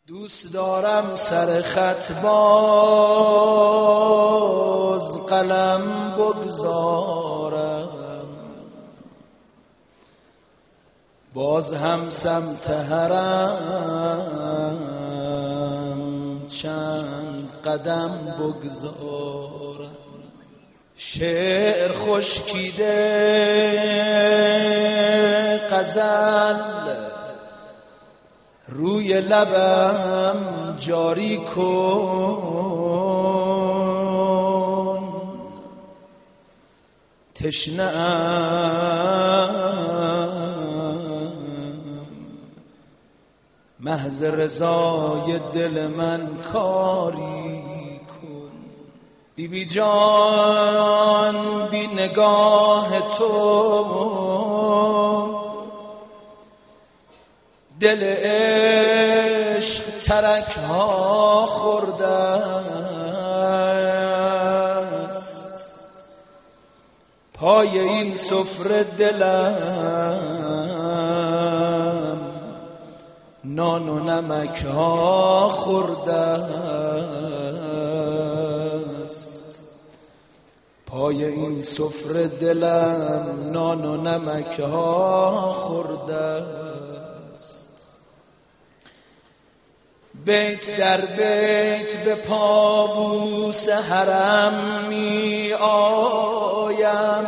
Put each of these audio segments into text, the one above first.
دوست دارم سر خط باز قلم بگذارم، باز هم سمت حرم چند قدم بگذارم. شعر خشکیده غزل روی لبم جاری کن، تشنه‌ام محض رضای دل من کاری کن. بی بی جان بی نگاه تو دل عشق ترک ها خورده است، پای این سفره دلم نان و نمک ها خورده است، پای این سفره دلم نان و نمک ها خورده است. بیت در بیت به پابوس حرم می آیم،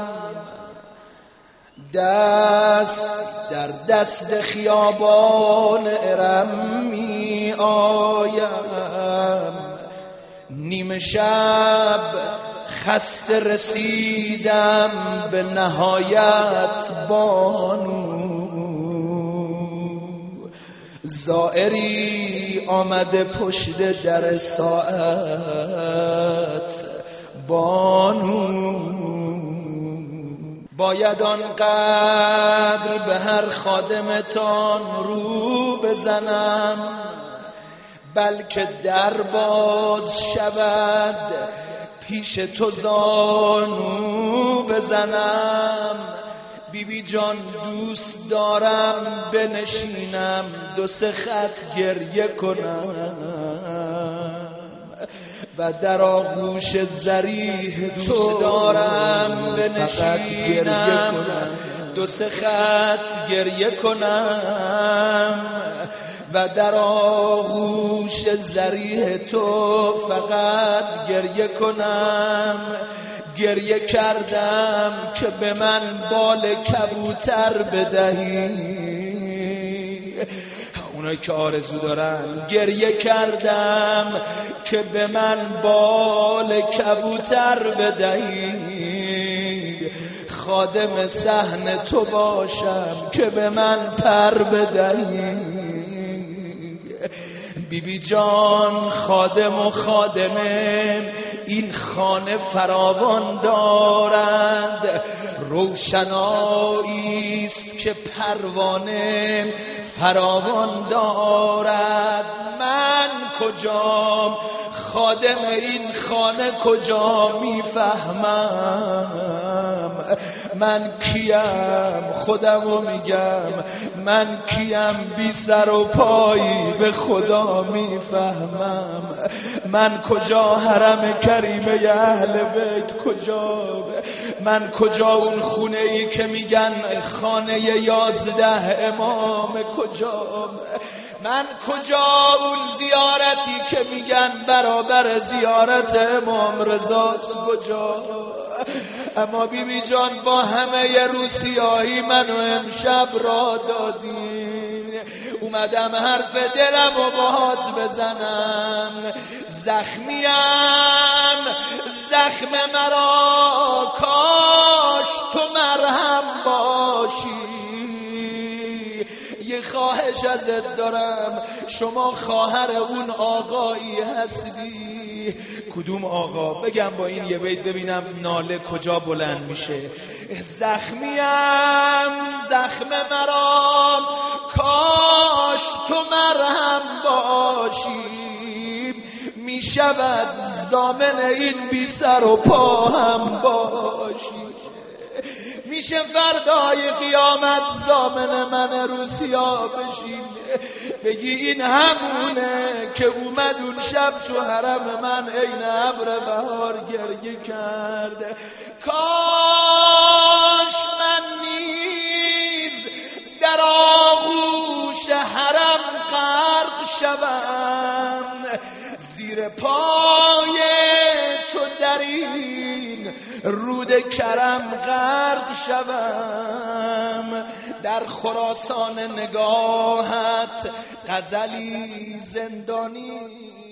دست در دست خیابان ارم می آیم. نیم شب خسته رسیدم به نهایت بانو، زائری آمده پشت در ساعت بانو. باید آنقدر به هر خادمتان رو بزنم بلکه در باز شود پیش تو زانو بزنم. بی بی جان دوست دارم بنشینم دو سه خط گریه کنم و در آغوش ضریح دوست دارم بنشینم دو سه خط گریه کنم و در آغوش ضریح تو فقط گریه کنم. گریه کردم که به من بال کبوتر بدهی، اونایی که آرزو دارن. گریه کردم که به من بال کبوتر بدهی، خادم صحن تو باشم که به من پر بدهی. بی بی جان خادم و خادمه این خانه فراوان دارند، روشنایی است که پروانه فراوان دارد. من کجام خادم این خانه کجا میفهمم؟ من کیم خودمو میگم، من کیم بی سر و پایی به خدا میفهمم. من کجا حرم کریمه اهل بیت کجا؟ من کجا اون خونه ای که میگن خانه 11 امام کجا؟ من کجا اون زیارتی که میگن برابر زیارت امام رضاست کجا؟ اما بی بی جان با همه روسیاهی منو امشب را دادی، اومدم حرف دلم و باهات بزنم. زخمیم زخم مرا کاش تو مرهم باشی. یه خواهش ازت دارم، شما خواهر اون آقایی هستی. کدوم آقا؟ بگم با این یه بیت ببینم ناله کجا بلند میشه. زخمیم زخم مرا کاش تو مرهم باشی، میشود ضامن این بی سر و پا هم باشی. میشه فردای قیامت ضامن من روسیا بشین، بگی این همونه که اومد اون شب تو حرم من عین ابر بهار گریه کرد. کاش من نیز در آغوش حرم غرق شوم، زیر پای تو در این رود کرم غرق شوم، در خراسان نگاهت غزلی زندانی